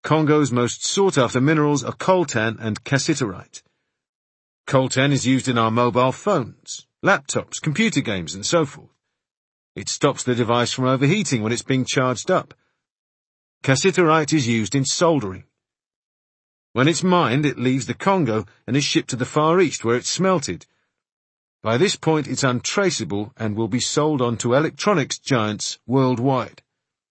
Congo's most sought-after minerals are coltan and cassiterite. Coltan is used in our mobile phones, laptops, computer games, and so forth. It stops the device from overheating when it's being charged up. Cassiterite is used in soldering. When it's mined, it leaves the Congo and is shipped to the Far East where it's smelted. By this point, it's untraceable and will be sold on to electronics giants worldwide.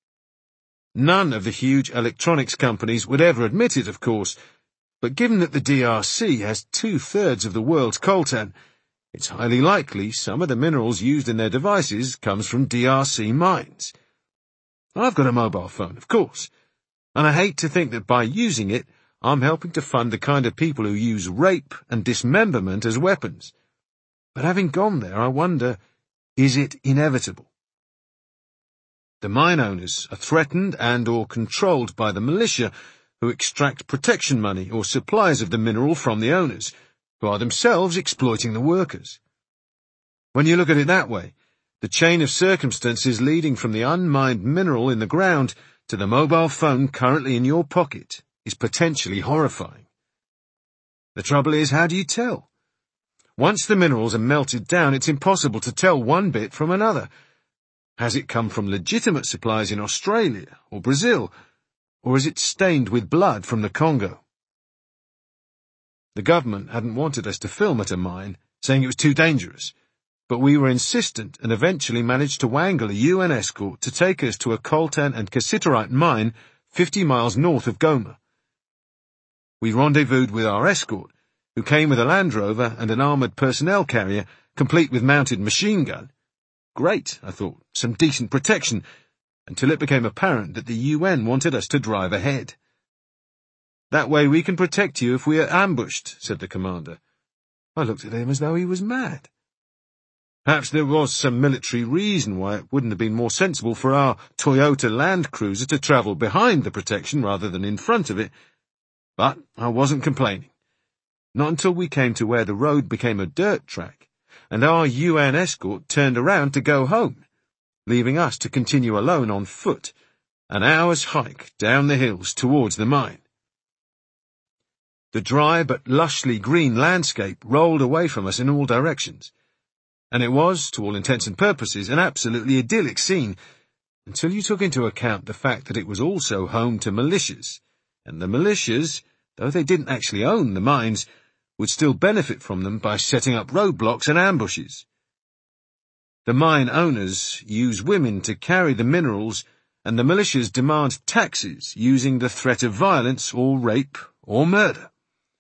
None of the huge electronics companies would ever admit it, of course, but given that the DRC has 2/3 of the world's coltan, it's highly likely some of the minerals used in their devices comes from DRC mines. I've got a mobile phone, of course, and I hate to think that by using it, I'm helping to fund the kind of people who use rape and dismemberment as weapons. But having gone there, I wonder, is it inevitable? The mine owners are threatened and or controlled by the militia who extract protection money or supplies of the mineral from the owners, who are themselves exploiting the workers. When you look at it that way, the chain of circumstances leading from the unmined mineral in the ground to the mobile phone currently in your pocket is potentially horrifying. The trouble is, how do you tell? Once the minerals are melted down, it's impossible to tell one bit from another. Has it come from legitimate supplies in Australia or Brazil, or is it stained with blood from the Congo? The government hadn't wanted us to film at a mine, saying it was too dangerous, but we were insistent and eventually managed to wangle a UN escort to take us to a coltan and cassiterite mine 50 miles north of Goma. We rendezvoused with our escort, who came with a Land Rover and an armoured personnel carrier, complete with mounted machine gun. Great, I thought, some decent protection, until it became apparent that the UN wanted us to drive ahead. "That way we can protect you if we are ambushed," said the commander. I looked at him as though he was mad. Perhaps there was some military reason why it wouldn't have been more sensible for our Toyota Land Cruiser to travel behind the protection rather than in front of it, but I wasn't complaining. Not until we came to where the road became a dirt track, and our UN escort turned around to go home, leaving us to continue alone on foot, an hour's hike down the hills towards the mine. The dry but lushly green landscape rolled away from us in all directions, and it was, to all intents and purposes, an absolutely idyllic scene, until you took into account the fact that it was also home to militias, and the militias, though they didn't actually own the mines, would still benefit from them by setting up roadblocks and ambushes. The mine owners use women to carry the minerals, and the militias demand taxes using the threat of violence or rape or murder.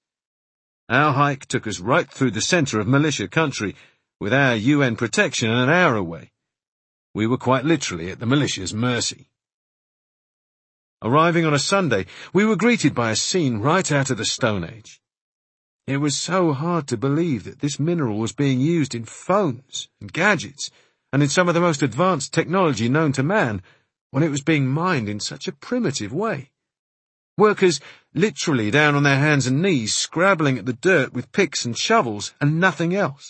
Our hike took us right through the centre of militia country, with our UN protection an hour away. We were quite literally at the militia's mercy. Arriving on a Sunday, we were greeted by a scene right out of the Stone Age. It was so hard to believe that this mineral was being used in phones and gadgets, and in some of the most advanced technology known to man, when it was being mined in such a primitive way. Workers literally down on their hands and knees, scrabbling at the dirt with picks and shovels, and nothing else.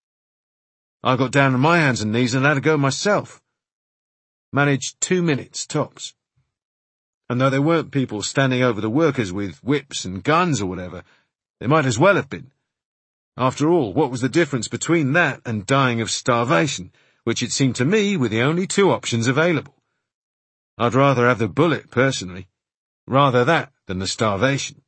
I got down on my hands and knees and had a go myself. Managed 2 minutes, tops. And though there weren't people standing over the workers with whips and guns or whatever, there might as well have been. After all, what was the difference between that and dying of starvation, which it seemed to me were the only 2 options available? I'd rather have the bullet, personally. Rather that than the starvation.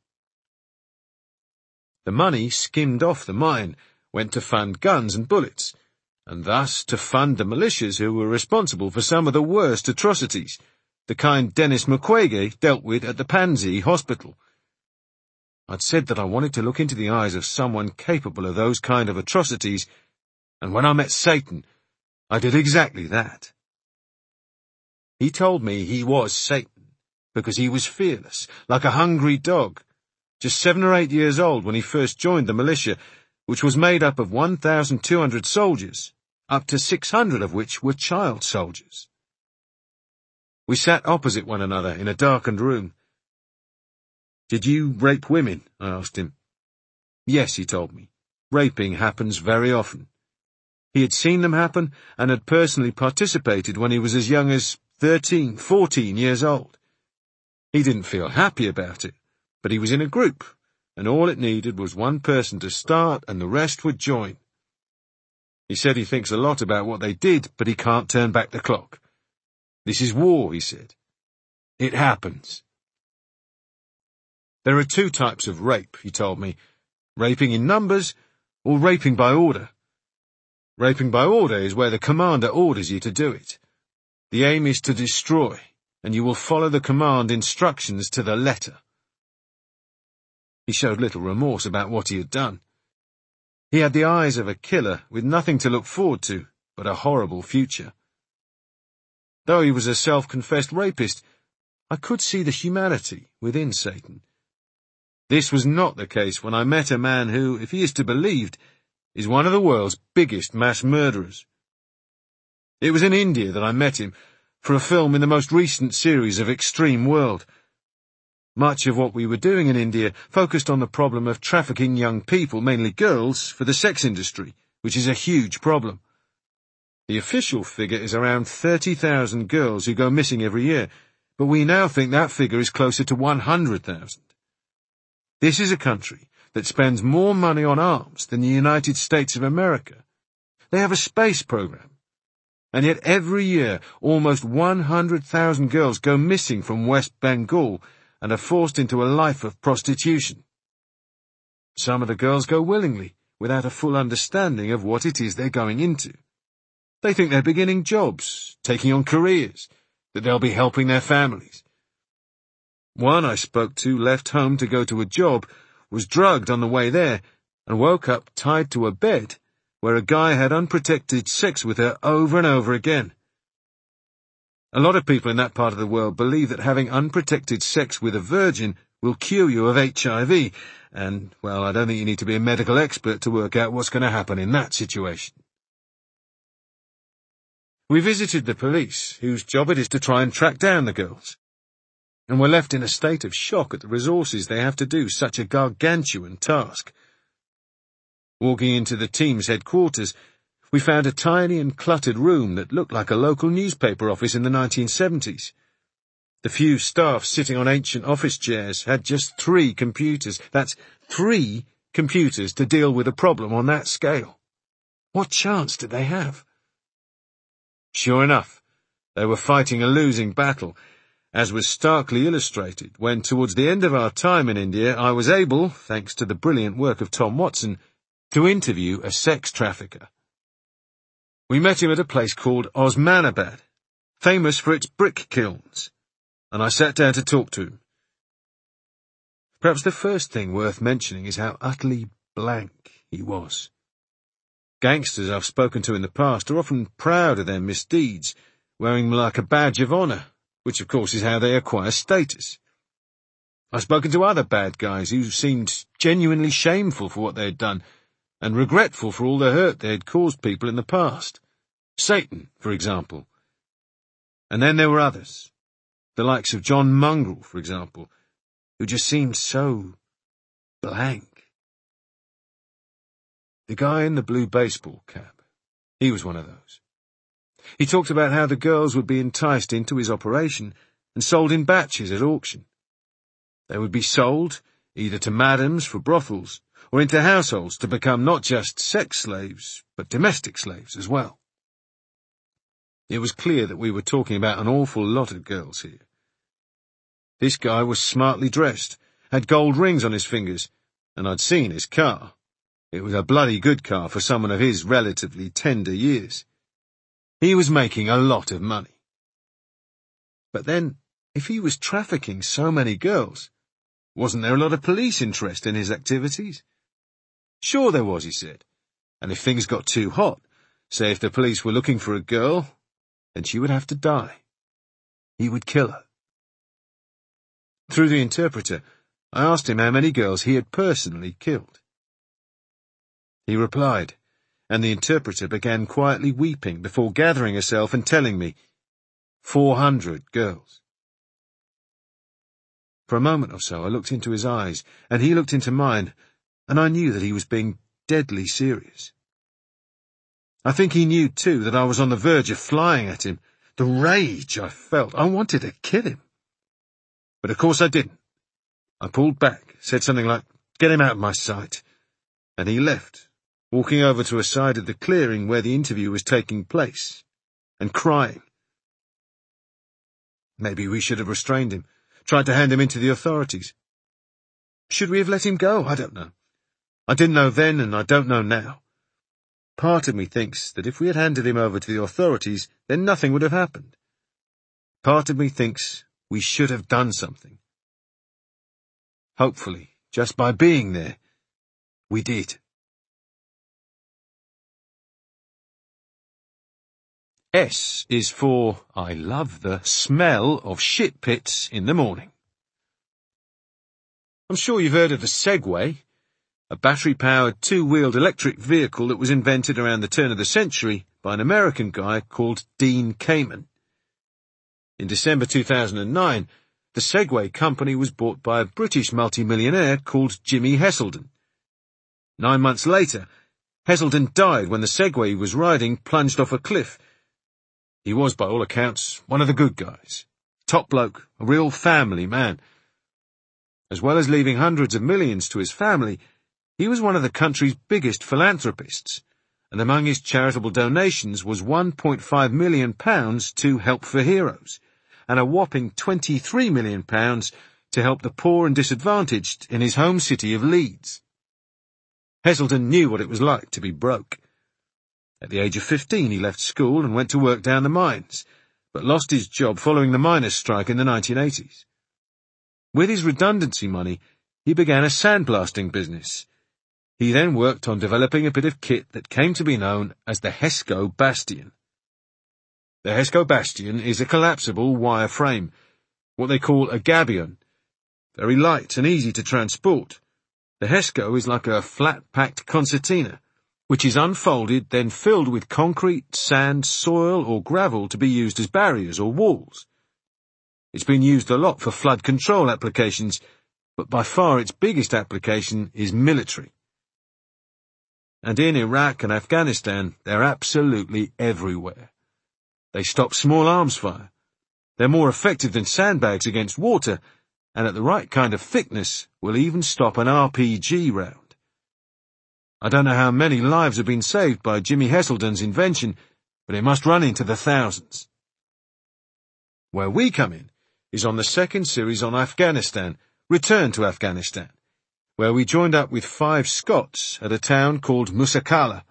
The money skimmed off the mine went to fund guns and bullets, and thus to fund the militias who were responsible for some of the worst atrocities, the kind Denis Mukwege dealt with at the Panzi Hospital. I'd said that I wanted to look into the eyes of someone capable of those kind of atrocities, and when I met Satan, I did exactly that. He told me he was Satan, because he was fearless, like a hungry dog, just 7 or 8 years old when he first joined the militia, which was made up of 1,200 soldiers, up to 600 of which were child soldiers. We sat opposite one another in a darkened room. "Did you rape women?" I asked him. "Yes," he told me. "Raping happens very often." He had seen them happen and had personally participated when he was as young as 13, 14 years old. He didn't feel happy about it, but he was in a group, and all it needed was one person to start and the rest would join. He said he thinks a lot about what they did, but he can't turn back the clock. This is war, he said. It happens. There are two types of rape, he told me. Raping in numbers, or raping by order. Raping by order is where the commander orders you to do it. The aim is to destroy, and you will follow the command instructions to the letter. He showed little remorse about what he had done. He had the eyes of a killer with nothing to look forward to but a horrible future. Though he was a self-confessed rapist, I could see the humanity within Satan. This was not the case when I met a man who, if he is to be believed, is one of the world's biggest mass murderers. It was in India that I met him for a film in the most recent series of Extreme World. Much of what we were doing in India focused on the problem of trafficking young people, mainly girls, for the sex industry, which is a huge problem. The official figure is around 30,000 girls who go missing every year, but we now think that figure is closer to 100,000. This is a country that spends more money on arms than the United States of America. They have a space program. And yet every year almost 100,000 girls go missing from West Bengal and are forced into a life of prostitution. Some of the girls go willingly, without a full understanding of what it is they're going into. They think they're beginning jobs, taking on careers, that they'll be helping their families. One I spoke to left home to go to a job, was drugged on the way there, and woke up tied to a bed where a guy had unprotected sex with her over and over again. A lot of people in that part of the world believe that having unprotected sex with a virgin will cure you of HIV, and, well, I don't think you need to be a medical expert to work out what's going to happen in that situation. We visited the police, whose job it is to try and track down the girls, and were left in a state of shock at the resources they have to do such a gargantuan task. Walking into the team's headquarters, we found a tiny and cluttered room that looked like a local newspaper office in the 1970s. The few staff sitting on ancient office chairs had just 3 computers. That's 3 computers to deal with a problem on that scale. What chance did they have? Sure enough, they were fighting a losing battle, as was starkly illustrated when, towards the end of our time in India, I was able, thanks to the brilliant work of Tom Watson, to interview a sex trafficker. We met him at a place called Osmanabad, famous for its brick kilns, and I sat down to talk to him. Perhaps the first thing worth mentioning is how utterly blank he was. Gangsters I've spoken to in the past are often proud of their misdeeds, wearing them like a badge of honour, which of course is how they acquire status. I've spoken to other bad guys who seemed genuinely shameful for what they had done, and regretful for all the hurt they had caused people in the past. Satan, for example. And then there were others, the likes of John Mongrel, for example, who just seemed so blank. The guy in the blue baseball cap, he was one of those. He talked about how the girls would be enticed into his operation and sold in batches at auction. They would be sold either to madams for brothels or into households to become not just sex slaves, but domestic slaves as well. It was clear that we were talking about an awful lot of girls here. This guy was smartly dressed, had gold rings on his fingers, and I'd seen his car. It was a bloody good car for someone of his relatively tender years. He was making a lot of money. But then, if he was trafficking so many girls, wasn't there a lot of police interest in his activities? Sure there was, he said. And if things got too hot, say if the police were looking for a girl, then she would have to die. He would kill her. Through the interpreter, I asked him how many girls he had personally killed. He replied, and the interpreter began quietly weeping before gathering herself and telling me, 400 girls. For a moment or so I looked into his eyes, and he looked into mine, and I knew that he was being deadly serious. I think he knew, too, that I was on the verge of flying at him. The rage I felt, I wanted to kill him. But of course I didn't. I pulled back, said something like, "Get him out of my sight," and he left, walking over to a side of the clearing where the interview was taking place, and crying. Maybe we should have restrained him, tried to hand him into the authorities. Should we have let him go? I don't know. I didn't know then, and I don't know now. Part of me thinks that if we had handed him over to the authorities, then nothing would have happened. Part of me thinks we should have done something. Hopefully, just by being there, we did. S is for I love the smell of shit pits in the morning. I'm sure you've heard of the Segway, a battery-powered two-wheeled electric vehicle that was invented around the turn of the century by an American guy called Dean Kamen. In December 2009, the Segway company was bought by a British multimillionaire called Jimmy Heselden. 9 months later, Heselden died when the Segway he was riding plunged off a cliff. He was, by all accounts, one of the good guys. Top bloke, a real family man. As well as leaving hundreds of millions to his family, he was one of the country's biggest philanthropists, and among his charitable donations was £1.5 million to Help for Heroes, and a whopping £23 million to help the poor and disadvantaged in his home city of Leeds. Heselden knew what it was like to be broke. At the age of 15 he left school and went to work down the mines, but lost his job following the miners' strike in the 1980s. With his redundancy money, he began a sandblasting business. He then worked on developing a bit of kit that came to be known as the Hesco Bastion. The Hesco Bastion is a collapsible wire frame, what they call a gabion, very light and easy to transport. The Hesco is like a flat-packed concertina, which is unfolded, then filled with concrete, sand, soil or gravel to be used as barriers or walls. It's been used a lot for flood control applications, but by far its biggest application is military. And in Iraq and Afghanistan, they're absolutely everywhere. They stop small arms fire. They're more effective than sandbags against water, and at the right kind of thickness will even stop an RPG round. I don't know how many lives have been saved by Jimmy Heselden's invention, but it must run into the thousands. Where we come in is on the second series on Afghanistan, Return to Afghanistan, where we joined up with 5 Scots at a town called Musakala.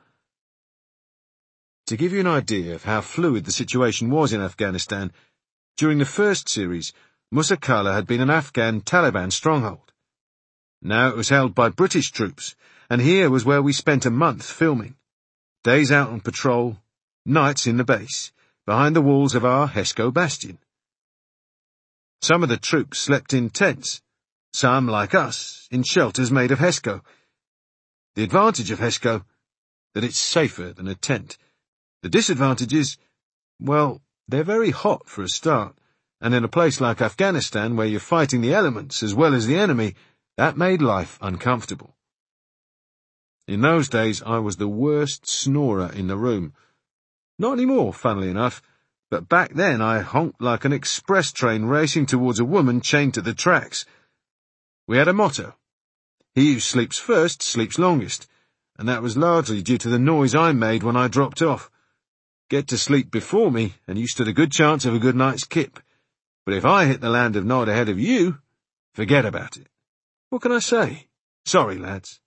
To give you an idea of how fluid the situation was in Afghanistan, during the first series, Musakala had been an Afghan Taliban stronghold. Now it was held by British troops, and here was where we spent a month filming. Days out on patrol, nights in the base, behind the walls of our Hesco Bastion. Some of the troops slept in tents, some, like us, in shelters made of Hesco. The advantage of Hesco, that it's safer than a tent. The disadvantage is, well, they're very hot for a start, and in a place like Afghanistan where you're fighting the elements as well as the enemy, that made life uncomfortable. In those days I was the worst snorer in the room. Not anymore, funnily enough, but back then I honked like an express train racing towards a woman chained to the tracks. We had a motto: he who sleeps first sleeps longest, and that was largely due to the noise I made when I dropped off. Get to sleep before me, and you stood a good chance of a good night's kip. But if I hit the land of Nod ahead of you, forget about it. What can I say? Sorry, lads.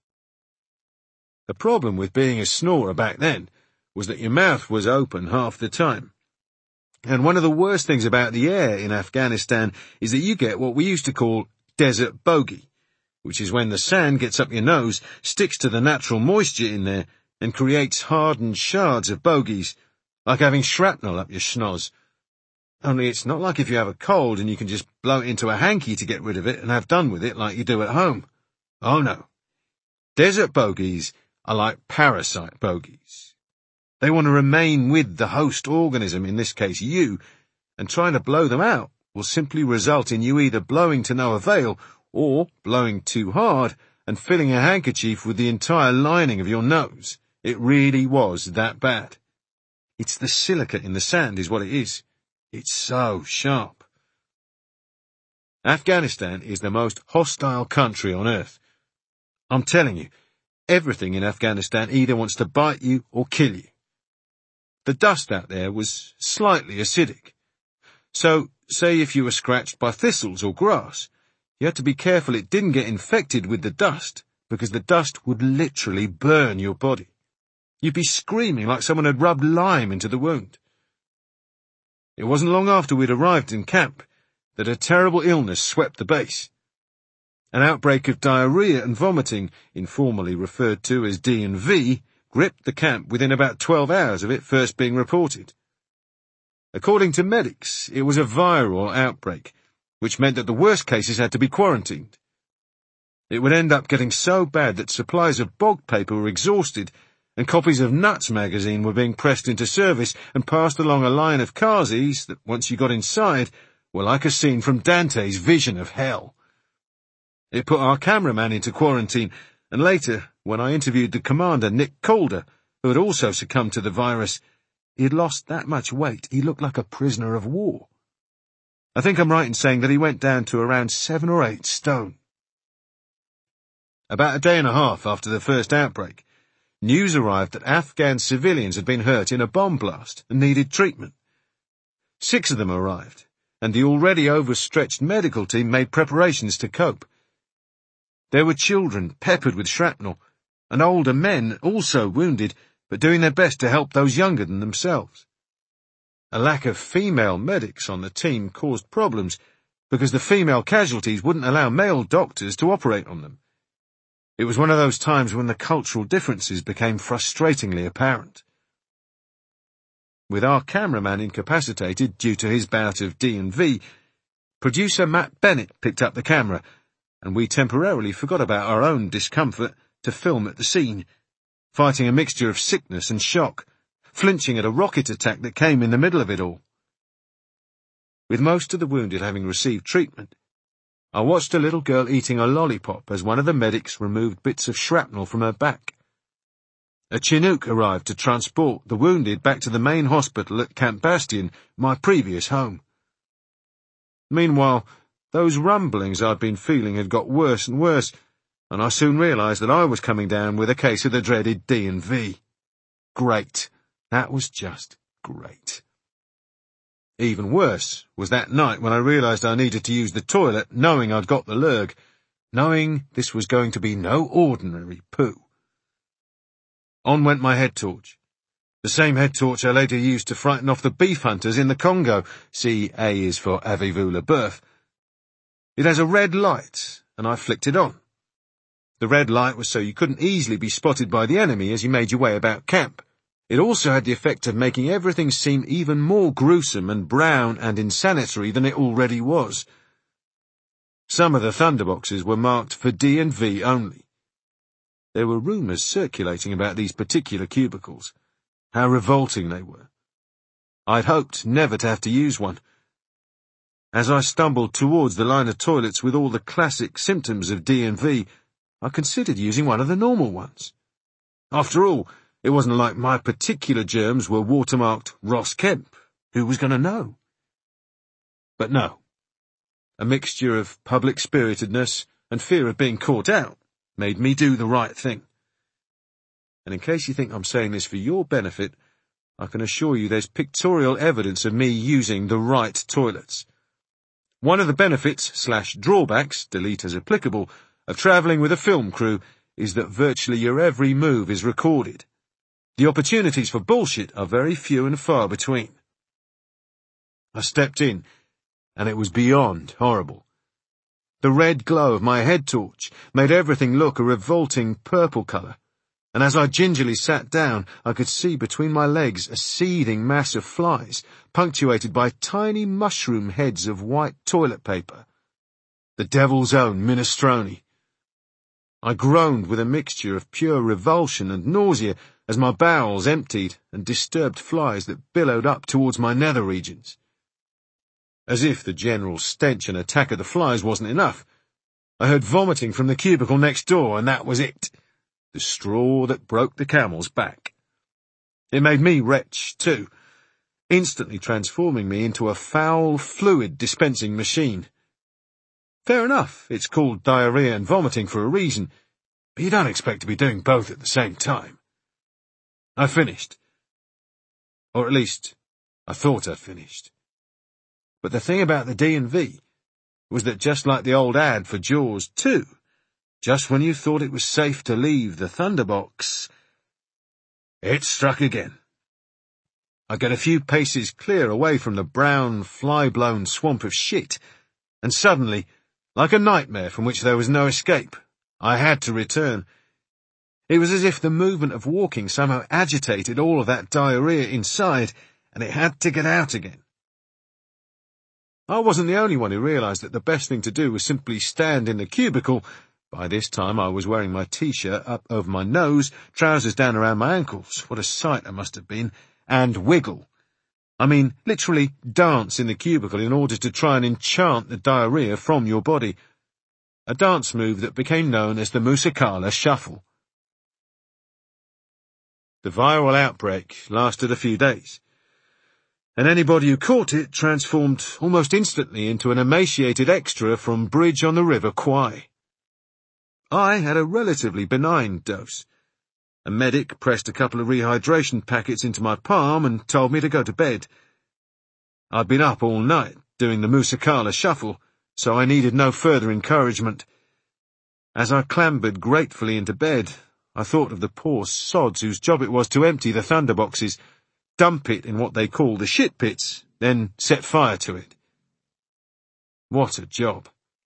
The problem with being a snorer back then was that your mouth was open half the time. And one of the worst things about the air in Afghanistan is that you get what we used to call desert bogey, which is when the sand gets up your nose, sticks to the natural moisture in there, and creates hardened shards of bogies, like having shrapnel up your schnoz. Only it's not like if you have a cold and you can just blow it into a hanky to get rid of it and have done with it like you do at home. Oh no. Desert bogies are like parasite bogies. They want to remain with the host organism, in this case you, and trying to blow them out will simply result in you either blowing to no avail or blowing too hard and filling a handkerchief with the entire lining of your nose. It really was that bad. It's the silica in the sand is what it is. It's so sharp. Afghanistan is the most hostile country on earth. I'm telling you, everything in Afghanistan either wants to bite you or kill you. The dust out there was slightly acidic. So, say if you were scratched by thistles or grass, you had to be careful it didn't get infected with the dust, because the dust would literally burn your body. You'd be screaming like someone had rubbed lime into the wound. It wasn't long after we'd arrived in camp that a terrible illness swept the base. An outbreak of diarrhea and vomiting, informally referred to as D&V, gripped the camp within about 12 hours of it first being reported. According to medics, it was a viral outbreak, which meant that the worst cases had to be quarantined. It would end up getting so bad that supplies of bog paper were exhausted, and copies of Nuts magazine were being pressed into service and passed along a line of Kazis that, once you got inside, were like a scene from Dante's Vision of Hell. It put our cameraman into quarantine, and later, when I interviewed the commander, Nick Calder, who had also succumbed to the virus, he had lost that much weight he looked like a prisoner of war. I think I'm right in saying that he went down to around 7 or 8 stone. About a day and a half after the first outbreak, news arrived that Afghan civilians had been hurt in a bomb blast and needed treatment. 6 of them arrived, and the already overstretched medical team made preparations to cope. There were children peppered with shrapnel, and older men also wounded, but doing their best to help those younger than themselves. A lack of female medics on the team caused problems, because the female casualties wouldn't allow male doctors to operate on them. It was one of those times when the cultural differences became frustratingly apparent. With our cameraman incapacitated due to his bout of D&V, producer Matt Bennett picked up the camera, and we temporarily forgot about our own discomfort to film at the scene, fighting a mixture of sickness and shock, flinching at a rocket attack that came in the middle of it all. With most of the wounded having received treatment, I watched a little girl eating a lollipop as one of the medics removed bits of shrapnel from her back. A Chinook arrived to transport the wounded back to the main hospital at Camp Bastion, my previous home. Meanwhile, those rumblings I'd been feeling had got worse and worse, and I soon realised that I was coming down with a case of the dreaded D&V. Great. That was just great. Even worse was that night when I realised I needed to use the toilet, knowing I'd got the lurg, knowing this was going to be no ordinary poo. On went my head torch. The same head torch I later used to frighten off the beef hunters in the Congo. See, A is for Avez-vous le Boeuf. It has a red light, and I flicked it on. The red light was so you couldn't easily be spotted by the enemy as you made your way about camp. It also had the effect of making everything seem even more gruesome and brown and insanitary than it already was. Some of the thunderboxes were marked for D&V only. There were rumours circulating about these particular cubicles, how revolting they were. I'd hoped never to have to use one. As I stumbled towards the line of toilets with all the classic symptoms of D&V, I considered using one of the normal ones. After all, it wasn't like my particular germs were watermarked Ross Kemp. Who was going to know? But no. A mixture of public spiritedness and fear of being caught out made me do the right thing. And in case you think I'm saying this for your benefit, I can assure you there's pictorial evidence of me using the right toilets. One of the benefits/drawbacks, delete as applicable, of travelling with a film crew is that virtually your every move is recorded. The opportunities for bullshit are very few and far between. I stepped in, and it was beyond horrible. The red glow of my head torch made everything look a revolting purple colour, and as I gingerly sat down, I could see between my legs a seething mass of flies, punctuated by tiny mushroom heads of white toilet paper. The devil's own minestrone. I groaned with a mixture of pure revulsion and nausea as my bowels emptied and disturbed flies that billowed up towards my nether regions. As if the general stench and attack of the flies wasn't enough, I heard vomiting from the cubicle next door, and that was it. The straw that broke the camel's back. It made me retch, too, instantly transforming me into a foul fluid dispensing machine. Fair enough, it's called diarrhea and vomiting for a reason, but you don't expect to be doing both at the same time. I finished. Or at least, I thought I'd finished. But the thing about the D&V was that just like the old ad for Jaws 2, just when you thought it was safe to leave the Thunderbox, it struck again. I got a few paces clear away from the brown, fly-blown swamp of shit, and suddenly, like a nightmare from which there was no escape, I had to return. It was as if the movement of walking somehow agitated all of that diarrhea inside, and it had to get out again. I wasn't the only one who realised that the best thing to do was simply stand in the cubicle. By this time I was wearing my t-shirt up over my nose, trousers down around my ankles, what a sight I must have been, and wiggle. I mean, literally dance in the cubicle in order to try and enchant the diarrhea from your body. A dance move that became known as the Musakala Shuffle. The viral outbreak lasted a few days, and anybody who caught it transformed almost instantly into an emaciated extra from Bridge on the River Kwai. I had a relatively benign dose. A medic pressed a couple of rehydration packets into my palm and told me to go to bed. I'd been up all night doing the Musakala Shuffle, so I needed no further encouragement. As I clambered gratefully into bed, I thought of the poor sods whose job it was to empty the thunderboxes, dump it in what they call the shit pits, then set fire to it. What a job.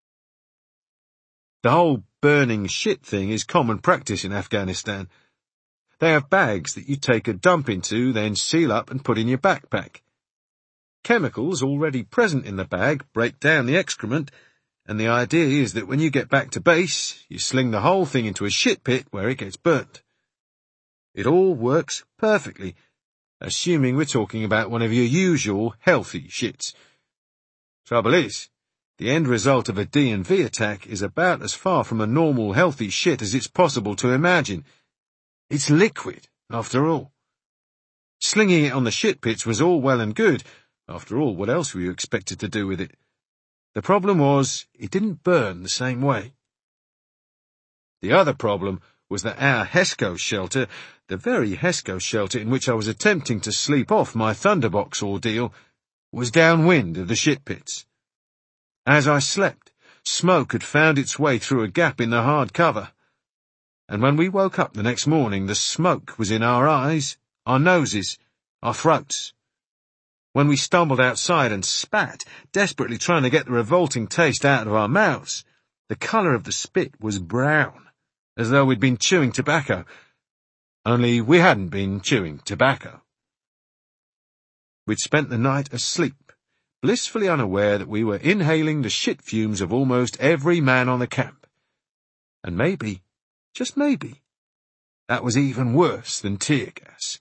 The whole burning shit thing is common practice in Afghanistan. They have bags that you take a dump into, then seal up and put in your backpack. Chemicals already present in the bag break down the excrement, and the idea is that when you get back to base, you sling the whole thing into a shit pit where it gets burnt. It all works perfectly, assuming we're talking about one of your usual healthy shits. Trouble is, the end result of a D&V attack is about as far from a normal healthy shit as it's possible to imagine. It's liquid, after all. Slinging it on the shit pits was all well and good. After all, what else were you expected to do with it? The problem was, it didn't burn the same way. The other problem was that our HESCO shelter, the very HESCO shelter in which I was attempting to sleep off my Thunderbox ordeal, was downwind of the shit pits. As I slept, smoke had found its way through a gap in the hard cover, and when we woke up the next morning, the smoke was in our eyes, our noses, our throats. When we stumbled outside and spat, desperately trying to get the revolting taste out of our mouths, the colour of the spit was brown, as though we'd been chewing tobacco. Only we hadn't been chewing tobacco. We'd spent the night asleep, blissfully unaware that we were inhaling the shit fumes of almost every man on the camp. And maybe, just maybe, that was even worse than tear gas.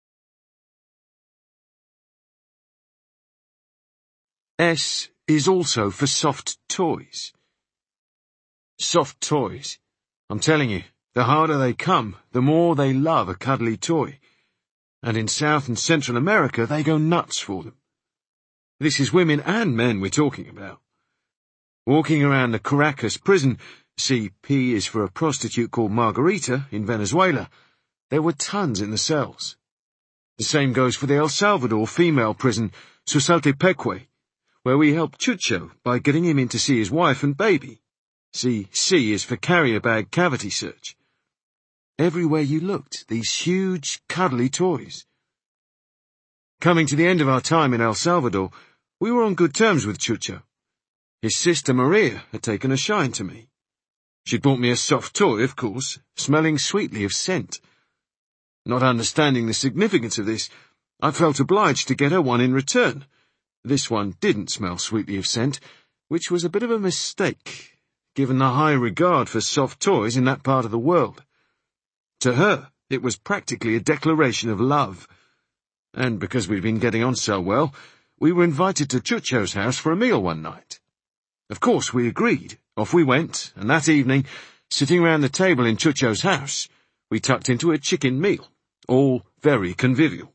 S is also for soft toys. Soft toys. I'm telling you, the harder they come, the more they love a cuddly toy. And in South and Central America, they go nuts for them. This is women and men we're talking about. Walking around the Caracas prison, CP is for a prostitute called Margarita in Venezuela, there were tons in the cells. The same goes for the El Salvador female prison, Susaltepeque, where we helped Chucho by getting him in to see his wife and baby. C is for carrier bag cavity search. Everywhere you looked, these huge, cuddly toys. Coming to the end of our time in El Salvador, we were on good terms with Chucho. His sister Maria had taken a shine to me. She'd bought me a soft toy, of course, smelling sweetly of scent. Not understanding the significance of this, I felt obliged to get her one in return. This one didn't smell sweetly of scent, which was a bit of a mistake, given the high regard for soft toys in that part of the world. To her, it was practically a declaration of love. And because we'd been getting on so well, we were invited to Chucho's house for a meal one night. Of course, we agreed. Off we went, and that evening, sitting round the table in Chucho's house, we tucked into a chicken meal, all very convivial.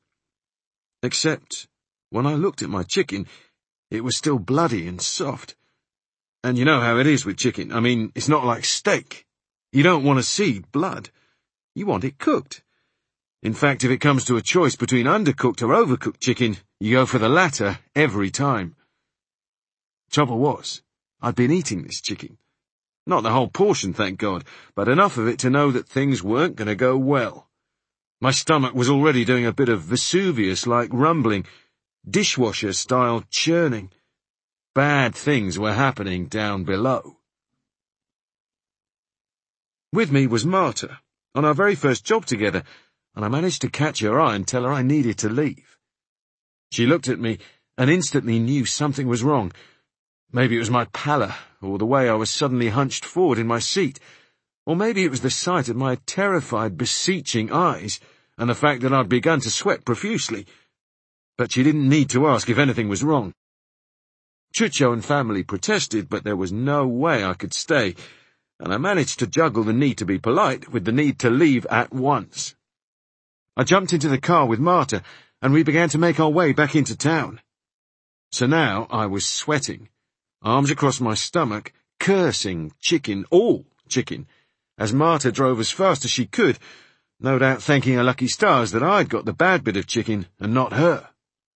Except, when I looked at my chicken, it was still bloody and soft. And you know how it is with chicken. I mean, it's not like steak. You don't want to see blood. You want it cooked. In fact, if it comes to a choice between undercooked or overcooked chicken, you go for the latter every time. Trouble was, I'd been eating this chicken. Not the whole portion, thank God, but enough of it to know that things weren't going to go well. My stomach was already doing a bit of Vesuvius-like rumbling, dishwasher-style churning. Bad things were happening down below. With me was Marta, on our very first job together, and I managed to catch her eye and tell her I needed to leave. She looked at me and instantly knew something was wrong. Maybe it was my pallor, or the way I was suddenly hunched forward in my seat, or maybe it was the sight of my terrified, beseeching eyes, and the fact that I'd begun to sweat profusely. But she didn't need to ask if anything was wrong. Chucho and family protested, but there was no way I could stay, and I managed to juggle the need to be polite with the need to leave at once. I jumped into the car with Marta, and we began to make our way back into town. So now I was sweating, arms across my stomach, cursing chicken, all chicken, as Marta drove as fast as she could, no doubt thanking her lucky stars that I'd got the bad bit of chicken and not her.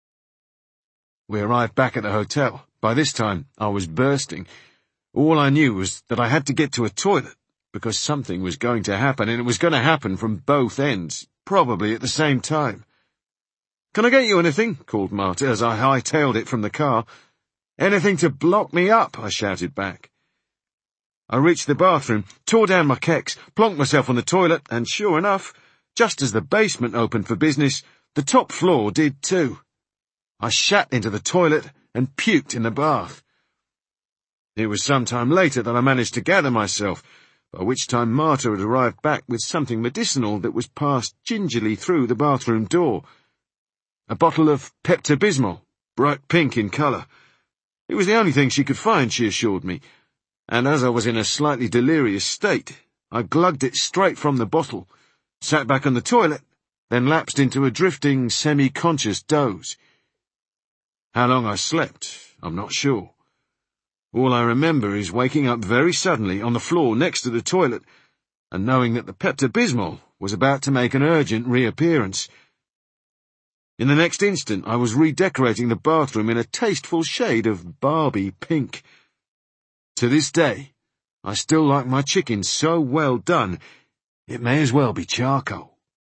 We arrived back at the hotel. By this time, I was bursting. All I knew was that I had to get to a toilet, because something was going to happen, and it was going to happen from both ends, probably at the same time. "Can I get you anything?" called Marta as I hightailed it from the car. "Anything to block me up," I shouted back. I reached the bathroom, tore down my keks, plonked myself on the toilet, and sure enough, just as the basement opened for business, the top floor did too. I shat into the toilet and puked in the bath. It was some time later that I managed to gather myself, by which time Marta had arrived back with something medicinal that was passed gingerly through the bathroom door. A bottle of Pepto-Bismol, bright pink in colour. It was the only thing she could find, she assured me, and as I was in a slightly delirious state, I glugged it straight from the bottle, sat back on the toilet, then lapsed into a drifting, semi-conscious doze. How long I slept, I'm not sure. All I remember is waking up very suddenly on the floor next to the toilet, and knowing that the Pepto-Bismol was about to make an urgent reappearance. In the next instant, I was redecorating the bathroom in a tasteful shade of Barbie pink. To this day, I still like my chicken so well done, it may as well be charcoal.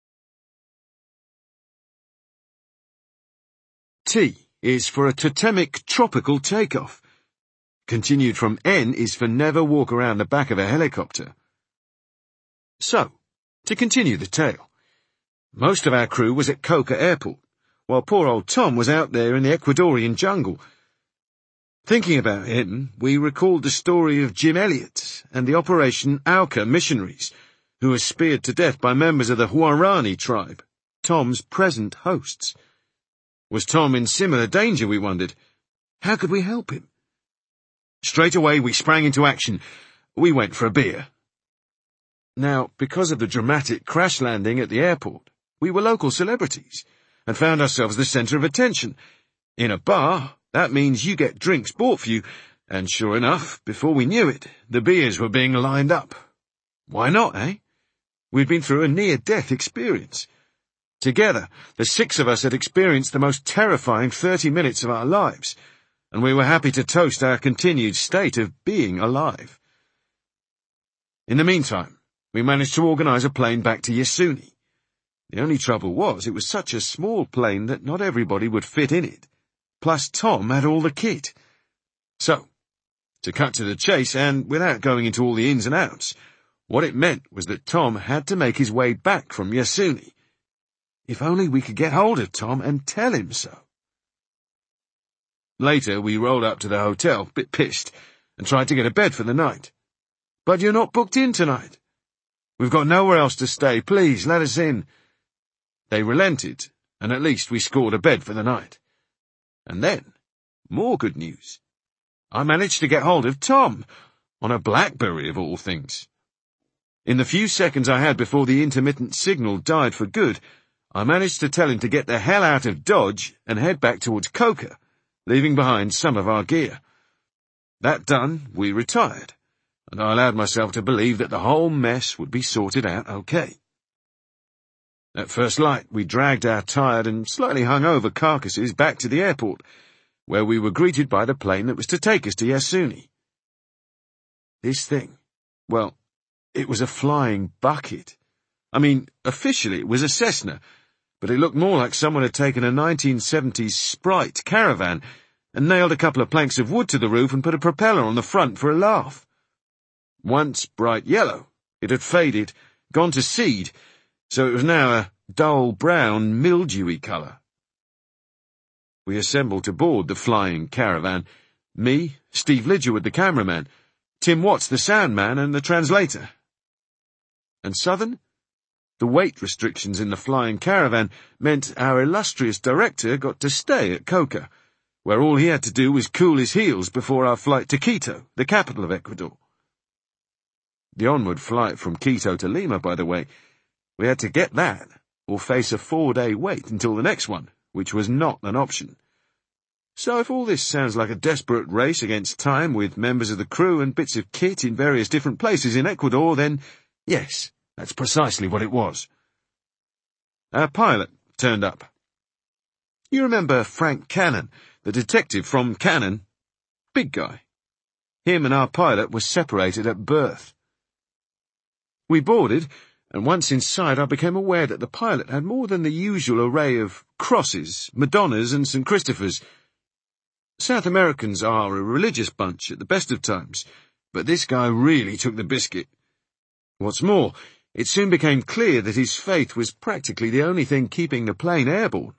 T is for a totemic tropical takeoff. Continued from N is for never walk around the back of a helicopter. So, to continue the tale, most of our crew was at Coca Airport, while poor old Tom was out there in the Ecuadorian jungle. Thinking about him, we recalled the story of Jim Elliot and the Operation Auca missionaries, who were speared to death by members of the Huarani tribe, Tom's present hosts. Was Tom in similar danger, we wondered? How could we help him? Straight away we sprang into action. We went for a beer. Now, because of the dramatic crash landing at the airport, we were local celebrities, and found ourselves the centre of attention. In a bar, that means you get drinks bought for you, and sure enough, before we knew it, the beers were being lined up. Why not, eh? We'd been through a near-death experience. Together, the 6 of us had experienced the most terrifying 30 minutes of our lives, and we were happy to toast our continued state of being alive. In the meantime, we managed to organise a plane back to Yasuni. The only trouble was, it was such a small plane that not everybody would fit in it. Plus Tom had all the kit. So, to cut to the chase, and without going into all the ins and outs, what it meant was that Tom had to make his way back from Yasuni. If only we could get hold of Tom and tell him so. Later, we rolled up to the hotel, bit pissed, and tried to get a bed for the night. "But you're not booked in tonight." "We've got nowhere else to stay. Please, let us in." They relented, and at least we scored a bed for the night. And then, more good news. I managed to get hold of Tom, on a BlackBerry of all things. In the few seconds I had before the intermittent signal died for good, I managed to tell him to get the hell out of Dodge and head back towards Coca, leaving behind some of our gear. That done, we retired, and I allowed myself to believe that the whole mess would be sorted out okay. At first light, we dragged our tired and slightly hungover carcasses back to the airport, where we were greeted by the plane that was to take us to Yasuni. This thing, well, it was a flying bucket. I mean, officially it was a Cessna, but it looked more like someone had taken a 1970s Sprite Caravan and nailed a couple of planks of wood to the roof and put a propeller on the front for a laugh. Once bright yellow, it had faded, gone to seed, so it was now a dull brown, mildewy colour. We assembled to board the flying caravan. Me, Steve Lidgerwood the cameraman, Tim Watts the sound man and the translator. And Southern? The weight restrictions in the flying caravan meant our illustrious director got to stay at Coca, where all he had to do was cool his heels before our flight to Quito, the capital of Ecuador. The onward flight from Quito to Lima, by the way, we had to get that, or face a 4-day wait until the next one, which was not an option. So if all this sounds like a desperate race against time with members of the crew and bits of kit in various different places in Ecuador, then yes, that's precisely what it was. Our pilot turned up. You remember Frank Cannon, the detective from Cannon? Big guy. Him and our pilot were separated at birth. We boarded, and once inside I became aware that the pilot had more than the usual array of crosses, Madonnas and St. Christophers. South Americans are a religious bunch at the best of times, but this guy really took the biscuit. What's more, it soon became clear that his faith was practically the only thing keeping the plane airborne.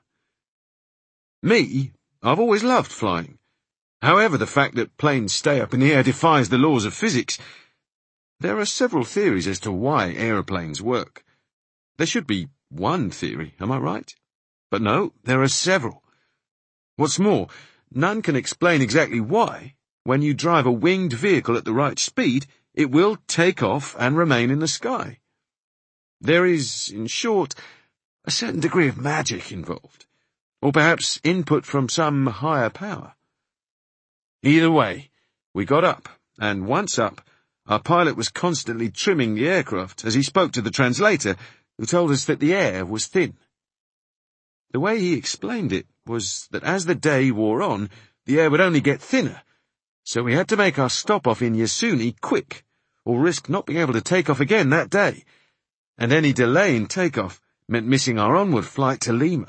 Me, I've always loved flying. However, the fact that planes stay up in the air defies the laws of physics. There are several theories as to why aeroplanes work. There should be one theory, am I right? But no, there are several. What's more, none can explain exactly why, when you drive a winged vehicle at the right speed, it will take off and remain in the sky. There is, in short, a certain degree of magic involved, or perhaps input from some higher power. Either way, we got up, and once up, our pilot was constantly trimming the aircraft as he spoke to the translator, who told us that the air was thin. The way he explained it was that as the day wore on, the air would only get thinner, so we had to make our stop-off in Yasuni quick, or risk not being able to take off again that day, and any delay in takeoff meant missing our onward flight to Lima.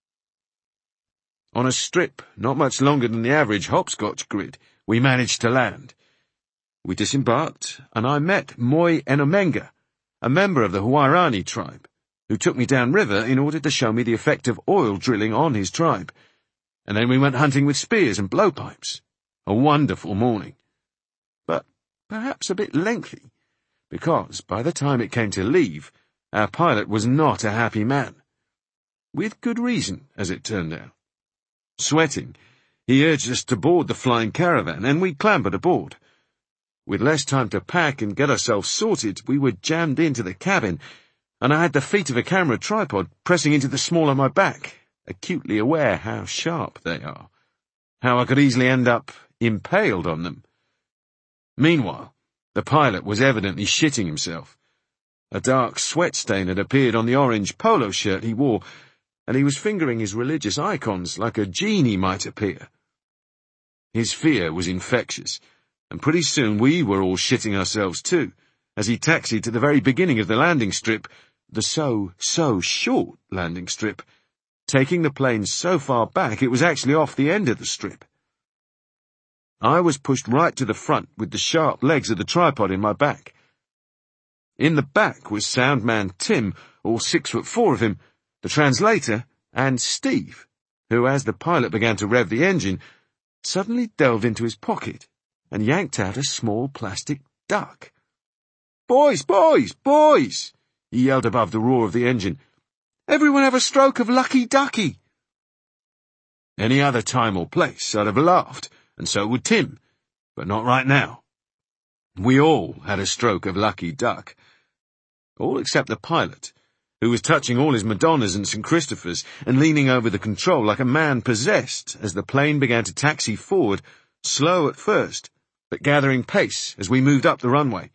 On a strip not much longer than the average hopscotch grid, we managed to land. We disembarked, and I met Moi Enomenga, a member of the Huairani tribe, who took me downriver in order to show me the effect of oil drilling on his tribe. And then we went hunting with spears and blowpipes. A wonderful morning. But perhaps a bit lengthy, because by the time it came to leave, our pilot was not a happy man. With good reason, as it turned out. Sweating, he urged us to board the flying caravan, and we clambered aboard. With less time to pack and get ourselves sorted, we were jammed into the cabin, and I had the feet of a camera tripod pressing into the small of my back, acutely aware how sharp they are, how I could easily end up impaled on them. Meanwhile, the pilot was evidently shitting himself. A dark sweat stain had appeared on the orange polo shirt he wore, and he was fingering his religious icons like a genie might appear. His fear was infectious, and pretty soon we were all shitting ourselves too, as he taxied to the very beginning of the landing strip, the so short landing strip, taking the plane so far back it was actually off the end of the strip. I was pushed right to the front with the sharp legs of the tripod in my back. In the back was soundman Tim, all 6'4" of him, the translator, and Steve, who, as the pilot began to rev the engine, suddenly delved into his pocket and yanked out a small plastic duck. "Boys, boys, boys!" he yelled above the roar of the engine. "Everyone have a stroke of Lucky Ducky!" Any other time or place I'd have laughed, and so would Tim, but not right now. We all had a stroke of Lucky Duck. All except the pilot, who was touching all his Madonnas and St. Christophers and leaning over the control like a man possessed as the plane began to taxi forward, slow at first, but gathering pace as we moved up the runway.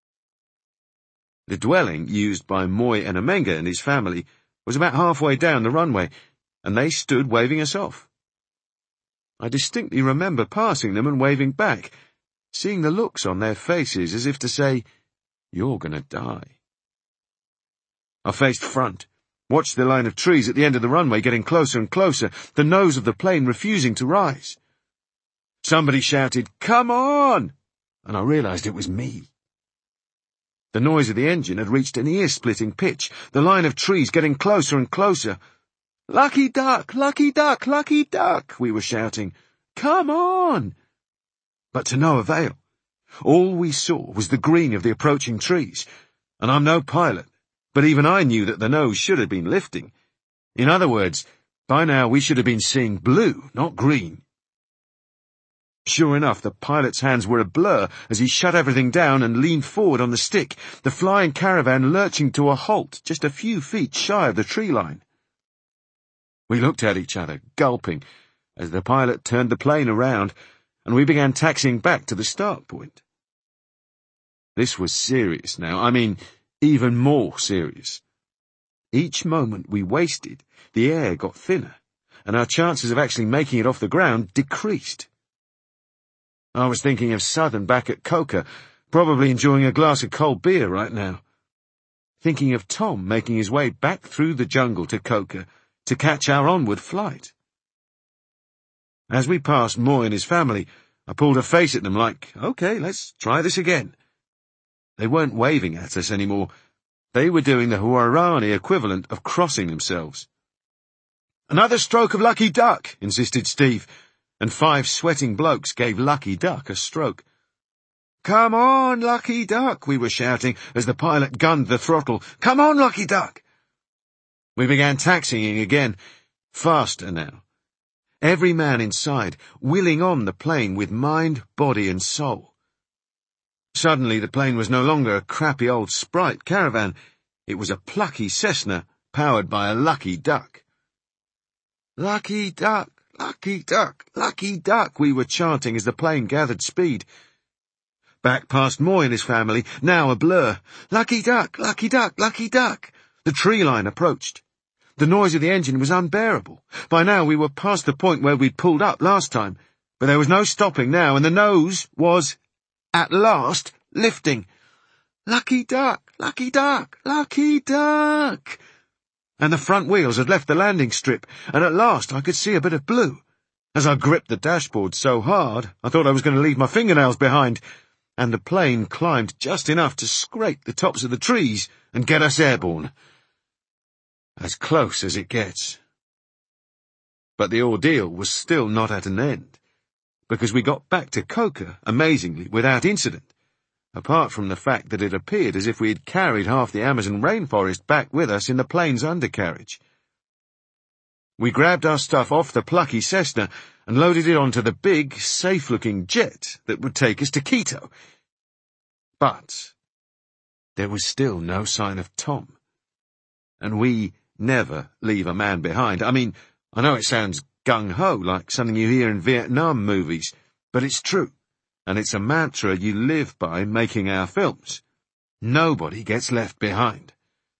The dwelling used by Moy and Amenga and his family was about halfway down the runway, and they stood waving us off. I distinctly remember passing them and waving back, seeing the looks on their faces as if to say, "You're gonna die." I faced front, watched the line of trees at the end of the runway getting closer and closer, the nose of the plane refusing to rise. Somebody shouted, "Come on!" and I realized it was me. The noise of the engine had reached an ear-splitting pitch, the line of trees getting closer and closer. "Lucky duck! Lucky duck! Lucky duck!" we were shouting. "Come on!" But to no avail. All we saw was the green of the approaching trees, and I'm no pilot, but even I knew that the nose should have been lifting. In other words, by now we should have been seeing blue, not green. Sure enough, the pilot's hands were a blur as he shut everything down and leaned forward on the stick, the flying caravan lurching to a halt just a few feet shy of the tree line. We looked at each other, gulping, as the pilot turned the plane around, and we began taxiing back to the start point. This was serious now. I mean, even more serious. Each moment we wasted, the air got thinner, and our chances of actually making it off the ground decreased. I was thinking of Southern back at Coca, probably enjoying a glass of cold beer right now. Thinking of Tom making his way back through the jungle to Coca to catch our onward flight. As we passed Moy and his family, I pulled a face at them like, "Okay, let's try this again." They weren't waving at us anymore. They were doing the Huarani equivalent of crossing themselves. "Another stroke of Lucky Duck," insisted Steve, and 5 sweating blokes gave Lucky Duck a stroke. "Come on, Lucky Duck," we were shouting as the pilot gunned the throttle. "Come on, Lucky Duck." We began taxiing again, faster now. Every man inside, willing on the plane with mind, body and soul. Suddenly the plane was no longer a crappy old Sprite caravan. It was a plucky Cessna powered by a Lucky Duck. "Lucky Duck! Lucky Duck! Lucky Duck!" we were chanting as the plane gathered speed. Back past Moy and his family, now a blur. "Lucky Duck! Lucky Duck! Lucky Duck!" The tree line approached. The noise of the engine was unbearable. By now we were past the point where we'd pulled up last time, but there was no stopping now, and the nose was, at last, lifting. "Lucky Duck! Lucky Duck! Lucky Duck!" And the front wheels had left the landing strip, and at last I could see a bit of blue. As I gripped the dashboard so hard, I thought I was going to leave my fingernails behind, and the plane climbed just enough to scrape the tops of the trees and get us airborne. As close as it gets. But the ordeal was still not at an end, because we got back to Coca, amazingly, without incident, apart from the fact that it appeared as if we had carried half the Amazon rainforest back with us in the plane's undercarriage. We grabbed our stuff off the plucky Cessna and loaded it onto the big, safe-looking jet that would take us to Quito. But there was still no sign of Tom. And we never leave a man behind. I mean, I know it sounds gung-ho, like something you hear in Vietnam movies, but it's true, and it's a mantra you live by making our films. Nobody gets left behind.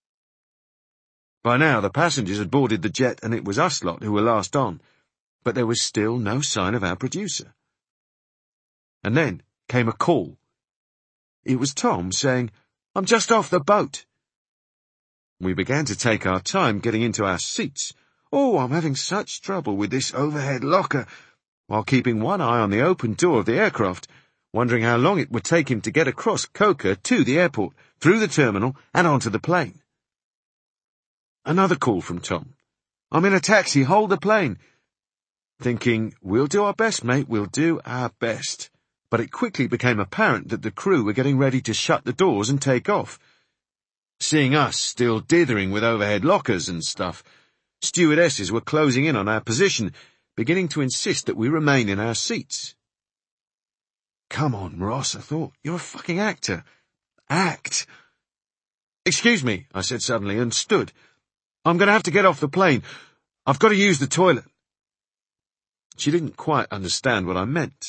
By now the passengers had boarded the jet and it was us lot who were last on, but there was still no sign of our producer. And then came a call. It was Tom saying, "I'm just off the boat." We began to take our time getting into our seats. "Oh, I'm having such trouble with this overhead locker," while keeping one eye on the open door of the aircraft, wondering how long it would take him to get across Coca to the airport, through the terminal, and onto the plane. Another call from Tom. "I'm in a taxi, hold the plane." Thinking, we'll do our best, mate, we'll do our best. But it quickly became apparent that the crew were getting ready to shut the doors and take off. Seeing us still dithering with overhead lockers and stuff, stewardesses were closing in on our position, beginning to insist that we remain in our seats. "Come on, Ross," I thought. "You're a fucking actor. Act." "Excuse me," I said suddenly, and stood. "I'm going to have to get off the plane. I've got to use the toilet." She didn't quite understand what I meant,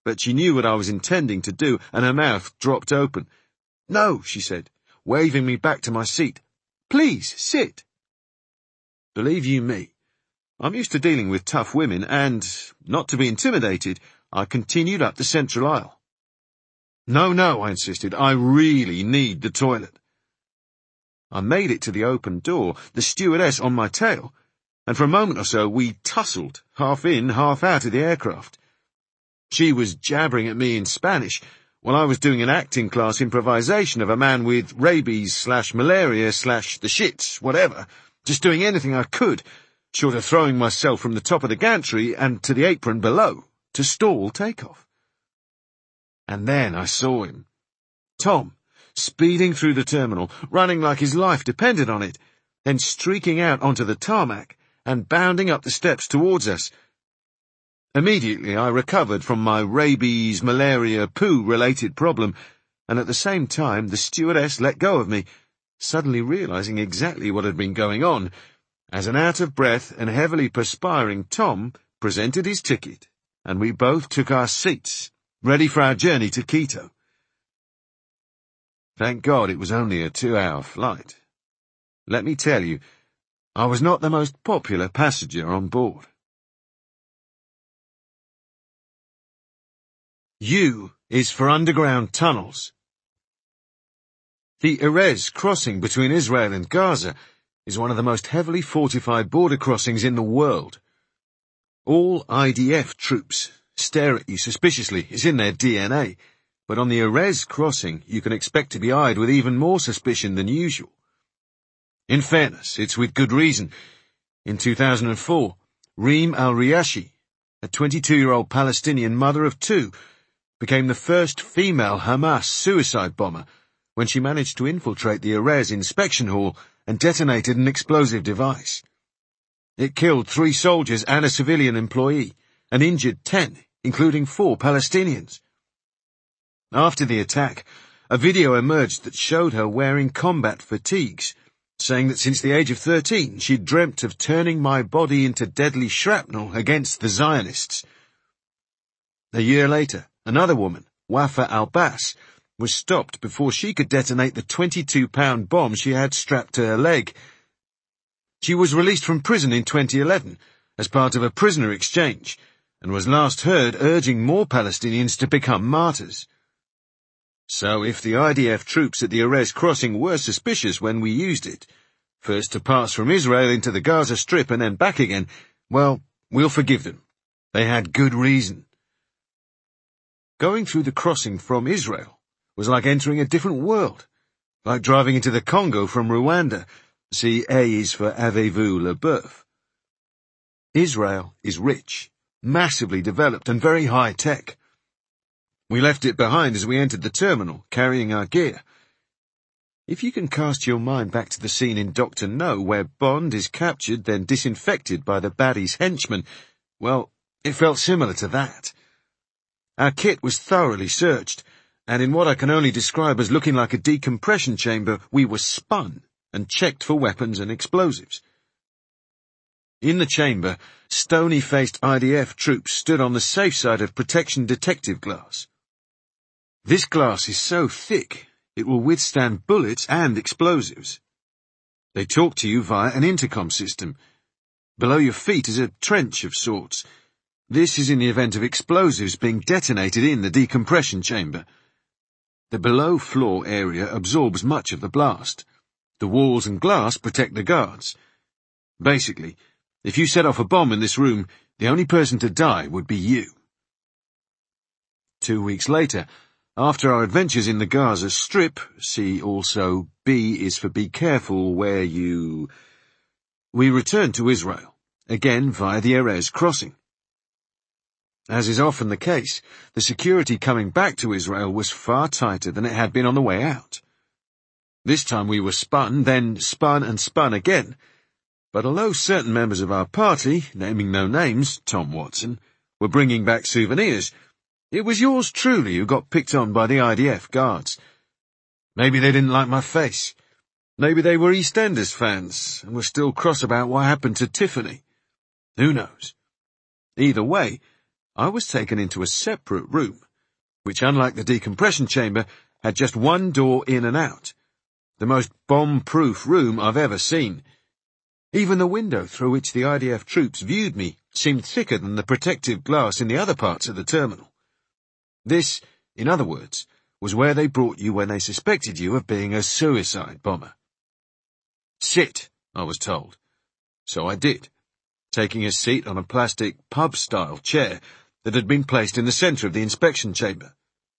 but she knew what I was intending to do, and her mouth dropped open. "No," she said, waving me back to my seat. "Please, sit." Believe you me, I'm used to dealing with tough women, and, not to be intimidated, I continued up the central aisle. No, I insisted, I really need the toilet. I made it to the open door, the stewardess on my tail, and for a moment or so we tussled, half in, half out of the aircraft. She was jabbering at me in Spanish, while I was doing an acting class improvisation of a man with rabies/malaria/the shits, whatever, just doing anything I could, short of throwing myself from the top of the gantry and to the apron below, to stall takeoff. And then I saw him. Tom, speeding through the terminal, running like his life depended on it, then streaking out onto the tarmac and bounding up the steps towards us. Immediately I recovered from my rabies, malaria, poo-related problem, and at the same time the stewardess let go of me, suddenly realizing exactly what had been going on, as an out-of-breath and heavily perspiring Tom presented his ticket, and we both took our seats, ready for our journey to Quito. Thank God it was only a 2-hour flight. Let me tell you, I was not the most popular passenger on board. U is for underground tunnels. The Erez crossing between Israel and Gaza is one of the most heavily fortified border crossings in the world. All IDF troops stare at you suspiciously, it's in their DNA, but on the Erez crossing you can expect to be eyed with even more suspicion than usual. In fairness, it's with good reason. In 2004, Reem al-Riashi, a 22-year-old Palestinian mother of 2, became the first female Hamas suicide bomber when she managed to infiltrate the Erez inspection hall and detonated an explosive device. It killed 3 soldiers and a civilian employee, and injured 10, including 4 Palestinians. After the attack, a video emerged that showed her wearing combat fatigues, saying that since the age of 13 she'd dreamt of turning my body into deadly shrapnel against the Zionists. A year later, another woman, Wafa al-Bas, was stopped before she could detonate the 22-pound bomb she had strapped to her leg. She was released from prison in 2011 as part of a prisoner exchange, and was last heard urging more Palestinians to become martyrs. So if the IDF troops at the Erez crossing were suspicious when we used it, first to pass from Israel into the Gaza Strip and then back again, well, we'll forgive them. They had good reason. Going through the crossing from Israel was like entering a different world, like driving into the Congo from Rwanda. See, A is for Avez-vous le Boeuf. Israel is rich, massively developed and very high-tech. We left it behind as we entered the terminal, carrying our gear. If you can cast your mind back to the scene in Dr. No, where Bond is captured, then disinfected by the baddie's henchmen, well, it felt similar to that. Our kit was thoroughly searched, and in what I can only describe as looking like a decompression chamber, we were spun and checked for weapons and explosives. In the chamber, stony-faced IDF troops stood on the safe side of protection detective glass. This glass is so thick, it will withstand bullets and explosives. They talk to you via an intercom system. Below your feet is a trench of sorts. This is in the event of explosives being detonated in the decompression chamber. The below-floor area absorbs much of the blast. The walls and glass protect the guards. Basically, if you set off a bomb in this room, the only person to die would be you. 2 weeks later, after our adventures in the Gaza Strip, see also B is for be careful where you... we returned to Israel, again via the Erez crossing. As is often the case, the security coming back to Israel was far tighter than it had been on the way out. This time we were spun, then spun and spun again. But although certain members of our party, naming no names, Tom Watson, were bringing back souvenirs, it was yours truly who got picked on by the IDF guards. Maybe they didn't like my face. Maybe they were EastEnders fans and were still cross about what happened to Tiffany. Who knows? Either way, I was taken into a separate room, which, unlike the decompression chamber, had just one door in and out. The most bomb-proof room I've ever seen. Even the window through which the IDF troops viewed me seemed thicker than the protective glass in the other parts of the terminal. This, in other words, was where they brought you when they suspected you of being a suicide bomber. Sit, I was told. So I did, taking a seat on a plastic pub-style chair that had been placed in the centre of the inspection chamber.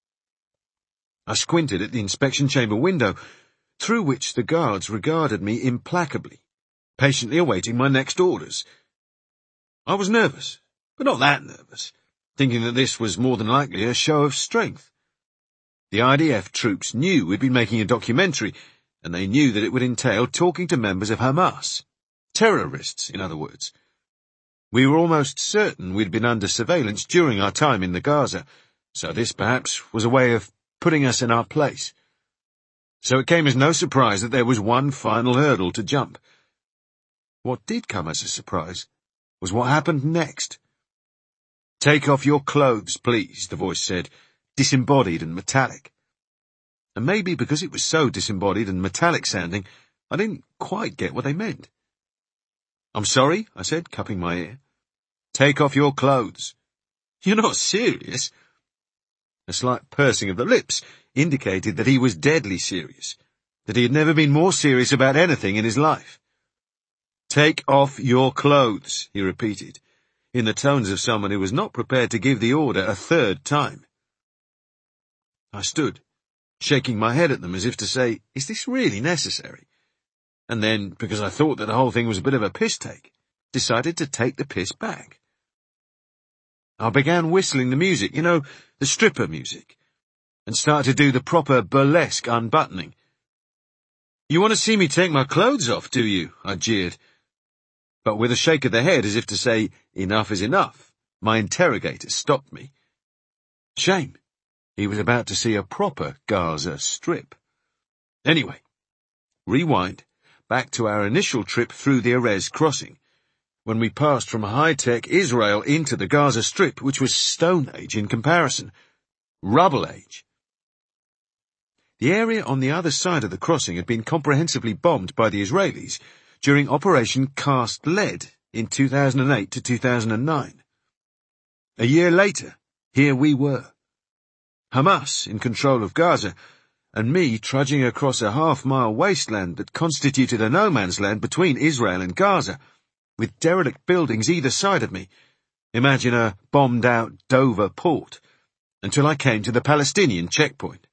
I squinted at the inspection chamber window, through which the guards regarded me implacably, patiently awaiting my next orders. I was nervous, but not that nervous, thinking that this was more than likely a show of strength. The IDF troops knew we'd been making a documentary, and they knew that it would entail talking to members of Hamas. Terrorists, in other words. We were almost certain we'd been under surveillance during our time in the Gaza, so this perhaps was a way of putting us in our place. So it came as no surprise that there was one final hurdle to jump. What did come as a surprise was what happened next. "Take off your clothes, please," the voice said, disembodied and metallic. And maybe because it was so disembodied and metallic sounding, I didn't quite get what they meant. "I'm sorry," I said, cupping my ear. "Take off your clothes." "You're not serious?" A slight pursing of the lips indicated that he was deadly serious, that he had never been more serious about anything in his life. "Take off your clothes," he repeated, in the tones of someone who was not prepared to give the order a third time. I stood, shaking my head at them as if to say, is this really necessary? And then, because I thought that the whole thing was a bit of a piss-take, decided to take the piss back. I began whistling the music, the stripper music, and started to do the proper burlesque unbuttoning. "You want to see me take my clothes off, do you?" I jeered. But with a shake of the head as if to say, enough is enough, my interrogator stopped me. Shame. He was about to see a proper Gaza strip. Anyway, rewind, back to our initial trip through the Erez crossing, when we passed from high-tech Israel into the Gaza Strip, which was Stone Age in comparison. Rubble Age. The area on the other side of the crossing had been comprehensively bombed by the Israelis during Operation Cast Lead in 2008 to 2009. A year later, here we were. Hamas in control of Gaza, and me trudging across a half-mile wasteland that constituted a no-man's land between Israel and Gaza, with derelict buildings either side of me. Imagine a bombed-out Dover port, until I came to the Palestinian checkpoint.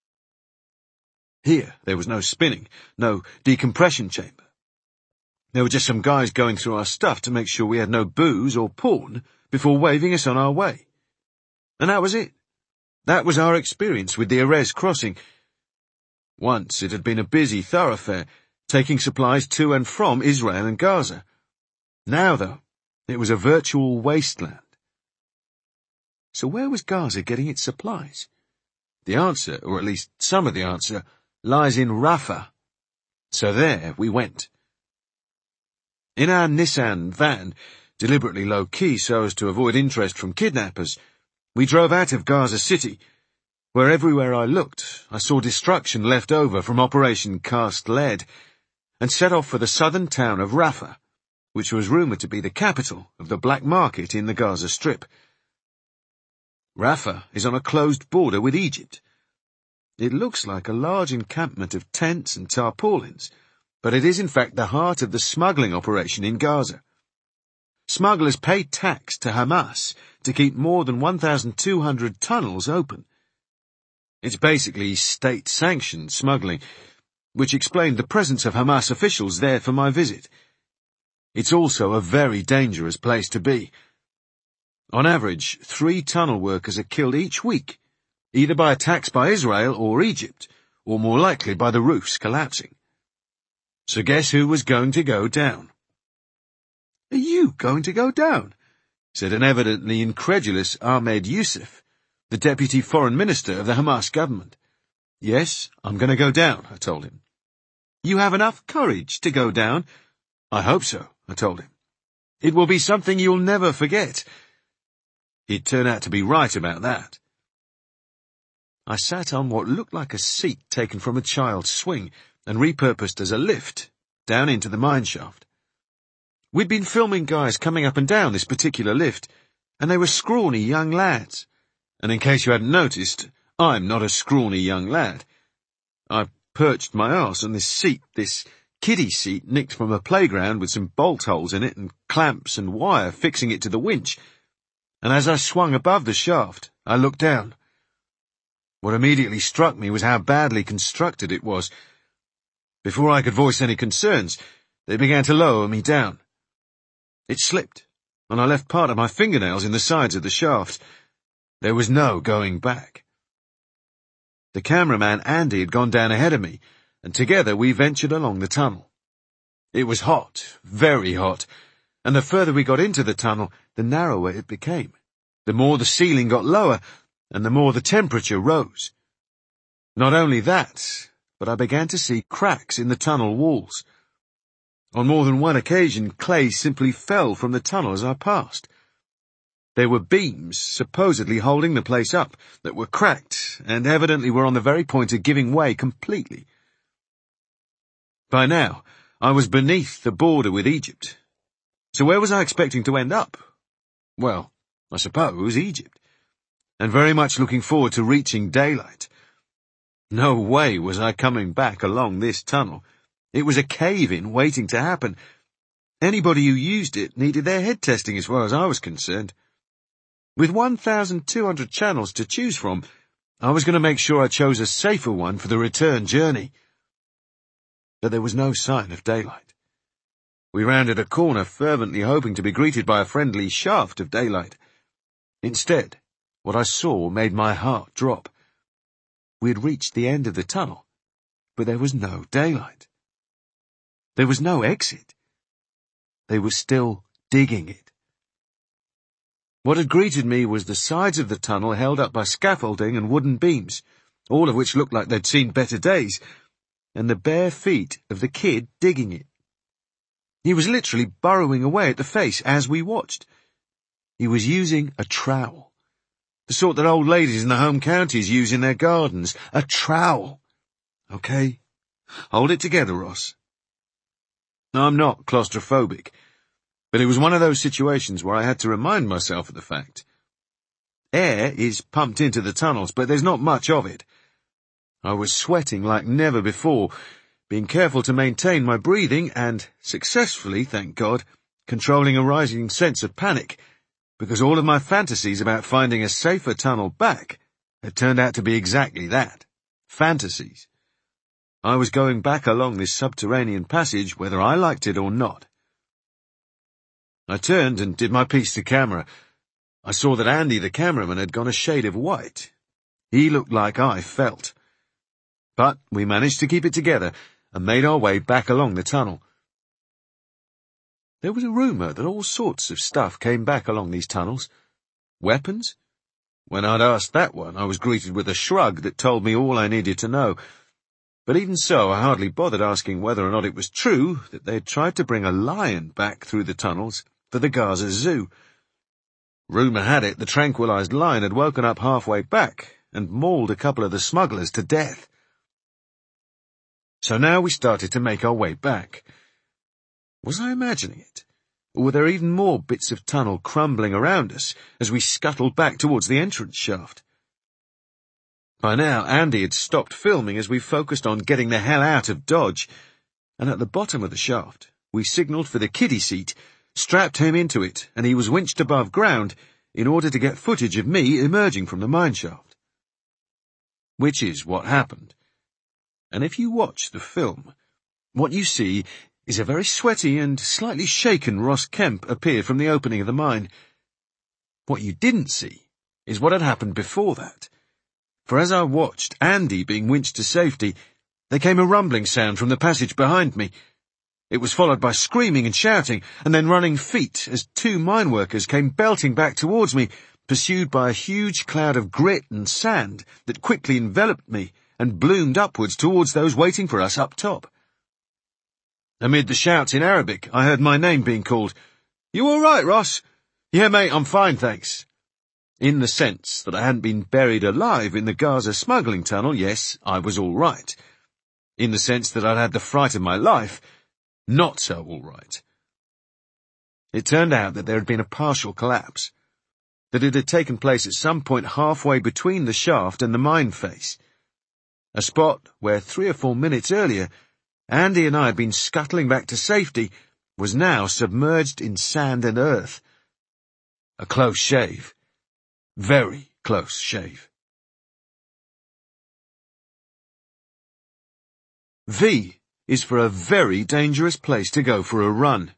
Here there was no spinning, no decompression chamber. There were just some guys going through our stuff to make sure we had no booze or porn before waving us on our way. And that was it. That was our experience with the Erez crossing. Once it had been a busy thoroughfare, taking supplies to and from Israel and Gaza. Now, though, it was a virtual wasteland. So where was Gaza getting its supplies? The answer, or at least some of the answer, lies in Rafah. So there we went. In our Nissan van, deliberately low-key so as to avoid interest from kidnappers, we drove out of Gaza City, where everywhere I looked I saw destruction left over from Operation Cast Lead, and set off for the southern town of Rafah, which was rumoured to be the capital of the black market in the Gaza Strip. Rafah is on a closed border with Egypt. It looks like a large encampment of tents and tarpaulins, but it is in fact the heart of the smuggling operation in Gaza. Smugglers pay tax to Hamas to keep more than 1,200 tunnels open. It's basically state-sanctioned smuggling, which explained the presence of Hamas officials there for my visit. It's also a very dangerous place to be. On average, 3 tunnel workers are killed each week, either by attacks by Israel or Egypt, or more likely by the roofs collapsing. So guess who was going to go down? "Are you going to go down?" said an evidently incredulous Ahmed Youssef, the deputy foreign minister of the Hamas government. "Yes, I'm going to go down," I told him. "You have enough courage to go down?" "I hope so," I told him. "It will be something you'll never forget." He'd turn out to be right about that. I sat on what looked like a seat taken from a child's swing and repurposed as a lift down into the mine shaft. We'd been filming guys coming up and down this particular lift, and they were scrawny young lads. And in case you hadn't noticed, I'm not a scrawny young lad. I perched my arse on this seat, this kiddie seat nicked from a playground with some bolt holes in it and clamps and wire fixing it to the winch. And as I swung above the shaft, I looked down. What immediately struck me was how badly constructed it was. Before I could voice any concerns, they began to lower me down. It slipped, and I left part of my fingernails in the sides of the shaft. There was no going back. The cameraman Andy had gone down ahead of me, and together we ventured along the tunnel. It was hot, very hot, and the further we got into the tunnel, the narrower it became. The more the ceiling got lower, and the more the temperature rose. Not only that, but I began to see cracks in the tunnel walls. On more than one occasion, clay simply fell from the tunnel as I passed. There were beams, supposedly holding the place up, that were cracked, and evidently were on the very point of giving way completely. By now, I was beneath the border with Egypt. So where was I expecting to end up? Well, I suppose Egypt. And very much looking forward to reaching daylight. No way was I coming back along this tunnel. It was a cave-in waiting to happen. Anybody who used it needed their head testing as far as I was concerned. With 1,200 channels to choose from, I was going to make sure I chose a safer one for the return journey. But there was no sign of daylight. We rounded a corner fervently hoping to be greeted by a friendly shaft of daylight. Instead, what I saw made my heart drop. We had reached the end of the tunnel, but there was no daylight. There was no exit. They were still digging it. What had greeted me was the sides of the tunnel held up by scaffolding and wooden beams, all of which looked like they'd seen better days, and the bare feet of the kid digging it. He was literally burrowing away at the face as we watched. He was using a trowel. The sort that old ladies in the home counties use in their gardens. A trowel. Okay? Hold it together, Ross. I'm not claustrophobic, but it was one of those situations where I had to remind myself of the fact. Air is pumped into the tunnels, but there's not much of it. I was sweating like never before, being careful to maintain my breathing and, successfully, thank God, controlling a rising sense of panic, because all of my fantasies about finding a safer tunnel back had turned out to be exactly that, fantasies. I was going back along this subterranean passage whether I liked it or not. I turned and did my piece to camera. I saw that Andy, the cameraman, had gone a shade of white. He looked like I felt. But we managed to keep it together and made our way back along the tunnel. There was a rumour that all sorts of stuff came back along these tunnels. Weapons? When I'd asked that one, I was greeted with a shrug that told me all I needed to know. But even so, I hardly bothered asking whether or not it was true that they had tried to bring a lion back through the tunnels for the Gaza Zoo. Rumour had it the tranquilized lion had woken up halfway back and mauled a couple of the smugglers to death. So now we started to make our way back. Was I imagining it? Or were there even more bits of tunnel crumbling around us as we scuttled back towards the entrance shaft? By now, Andy had stopped filming as we focused on getting the hell out of Dodge, and at the bottom of the shaft, we signalled for the kiddie seat, strapped him into it, and he was winched above ground in order to get footage of me emerging from the mine shaft. Which is what happened. And if you watch the film, what you see is a very sweaty and slightly shaken Ross Kemp appear from the opening of the mine. What you didn't see is what had happened before that. For as I watched Andy being winched to safety, there came a rumbling sound from the passage behind me. It was followed by screaming and shouting, and then running feet as two mine workers came belting back towards me, pursued by a huge cloud of grit and sand that quickly enveloped me and bloomed upwards towards those waiting for us up top. Amid the shouts in Arabic, I heard my name being called. "You all right, Ross?" "Yeah, mate, I'm fine, thanks." In the sense that I hadn't been buried alive in the Gaza smuggling tunnel, yes, I was all right. In the sense that I'd had the fright of my life, not so all right. It turned out that there had been a partial collapse, that it had taken place at some point halfway between the shaft and the mine face, a spot where 3 or 4 minutes earlier, Andy and I had been scuttling back to safety, was now submerged in sand and earth. A close shave. Very close shave. V is for a very dangerous place to go for a run.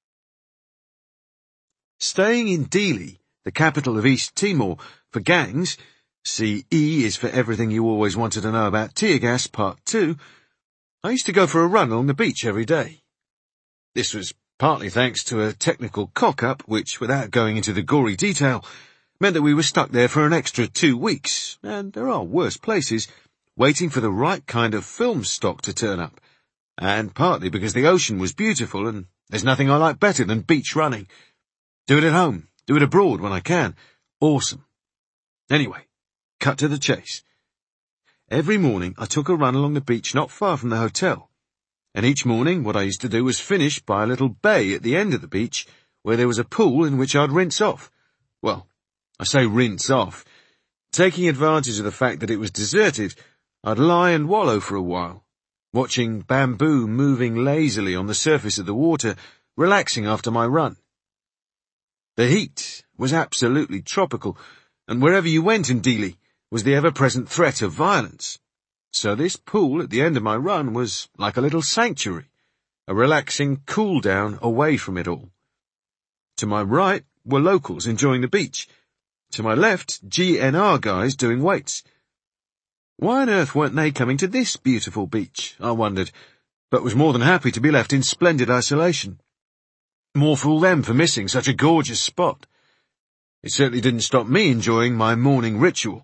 Staying in Dili, the capital of East Timor, for gangs, see E is for everything you always wanted to know about tear gas, part 2, I used to go for a run along the beach every day. This was partly thanks to a technical cock-up, which, without going into the gory detail, meant that we were stuck there for an extra 2 weeks, and there are worse places, waiting for the right kind of film stock to turn up, and partly because the ocean was beautiful, and there's nothing I like better than beach running. Do it at home, do it abroad when I can. Awesome. Anyway, cut to the chase. Every morning I took a run along the beach not far from the hotel, and each morning what I used to do was finish by a little bay at the end of the beach where there was a pool in which I'd rinse off. Well, I say rinse off. Taking advantage of the fact that it was deserted, I'd lie and wallow for a while, watching bamboo moving lazily on the surface of the water, relaxing after my run. The heat was absolutely tropical, and wherever you went in Dili was the ever-present threat of violence. So this pool at the end of my run was like a little sanctuary, a relaxing cool-down away from it all. To my right were locals enjoying the beach. To my left, GNR guys doing weights. Why on earth weren't they coming to this beautiful beach, I wondered, but was more than happy to be left in splendid isolation. More fool them for missing such a gorgeous spot. It certainly didn't stop me enjoying my morning ritual.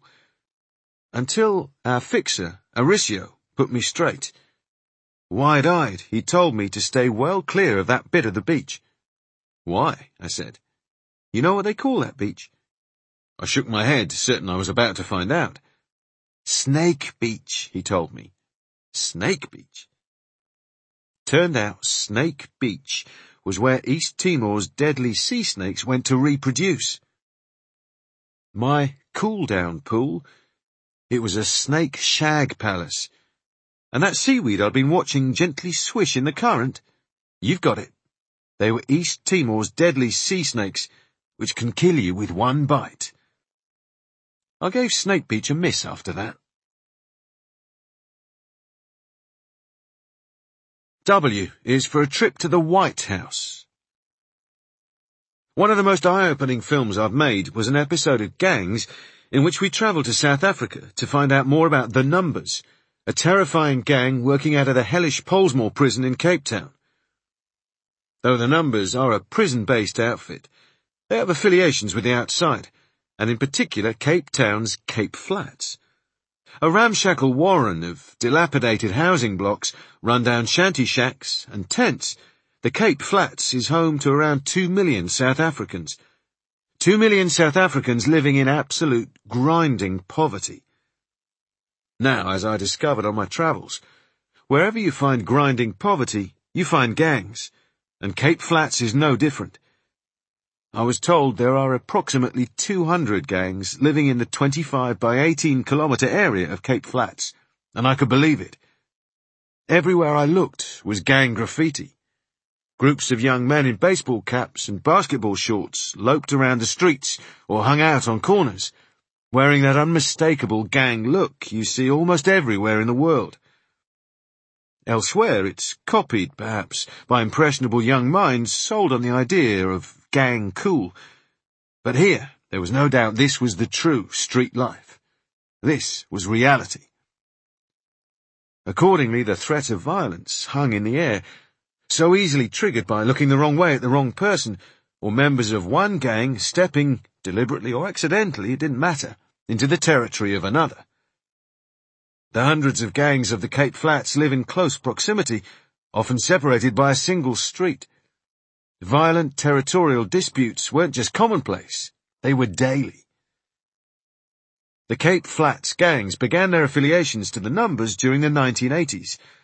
Until our fixer, Auricio, put me straight. Wide-eyed, he told me to stay well clear of that bit of the beach. Why? I said. You know what they call that beach? I shook my head, certain I was about to find out. Snake Beach, he told me. Snake Beach? Turned out Snake Beach was where East Timor's deadly sea snakes went to reproduce. My cool-down pool, it was a snake shag palace. And that seaweed I'd been watching gently swish in the current, you've got it. They were East Timor's deadly sea snakes, which can kill you with one bite. I gave Snake Beach a miss after that. W is for a trip to the White House. One of the most eye-opening films I've made was an episode of Gangs in which we travelled to South Africa to find out more about The Numbers, a terrifying gang working out of the hellish Pollsmoor prison in Cape Town. Though The Numbers are a prison-based outfit, they have affiliations with the outside, and in particular Cape Town's Cape Flats. A ramshackle warren of dilapidated housing blocks, run-down shanty shacks and tents, the Cape Flats is home to around 2 million South Africans. 2 million South Africans living in absolute grinding poverty. Now, as I discovered on my travels, wherever you find grinding poverty, you find gangs, and Cape Flats is no different. I was told there are approximately 200 gangs living in the 25 by 18 kilometre area of Cape Flats, and I could believe it. Everywhere I looked was gang graffiti. Groups of young men in baseball caps and basketball shorts loped around the streets or hung out on corners, wearing that unmistakable gang look you see almost everywhere in the world. Elsewhere it's copied, perhaps, by impressionable young minds sold on the idea of gang cool. But here, there was no doubt this was the true street life. This was reality. Accordingly, the threat of violence hung in the air, so easily triggered by looking the wrong way at the wrong person, or members of one gang stepping, deliberately or accidentally, it didn't matter, into the territory of another. The hundreds of gangs of the Cape Flats live in close proximity, often separated by a single street. Violent territorial disputes weren't just commonplace, they were daily. The Cape Flats gangs began their affiliations to the numbers during the 1980s,